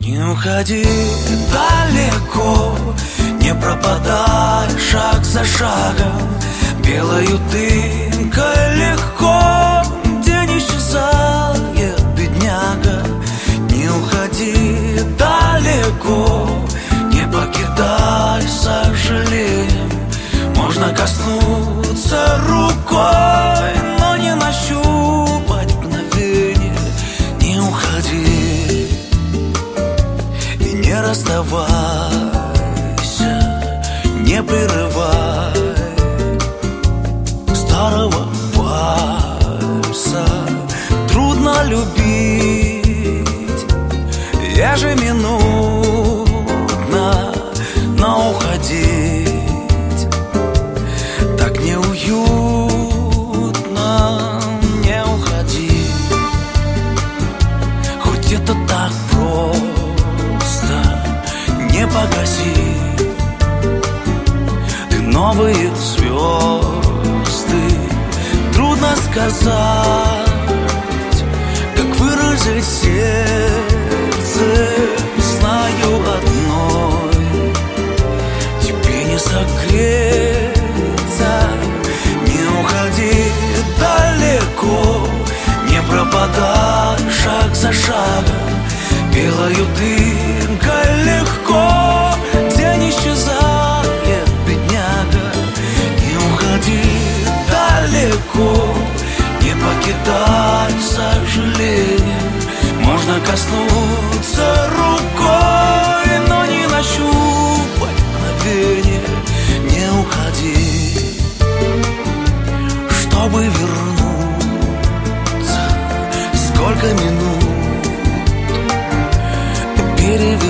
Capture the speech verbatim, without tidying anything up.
Не уходи далеко, не пропадай шаг за шагом. Белою дымкой легко день исчезает, бедняга. Не уходи далеко, не покидай с сожалением. Можно коснуться рукой, но не нащупать мгновение. Не уходи и не расставайся, не прерывай старого вальса. Трудно любить ежеминутно, но уходить так неуютно. Не уходи, хоть это так просто. Не погаси ты новые звезды. Трудно сказать, как выразить сердце. Знаю одной, тебе не согреться. Не уходи далеко, не пропадай шаг за шагом. Белою дымкой легко день исчезает, бедняга. Не уходи далеко, не покидай с сожалением. Можно коснуться рукой, но не нащупать мгновение. Не уходи, чтобы вернуться. Сколько минут перевернуть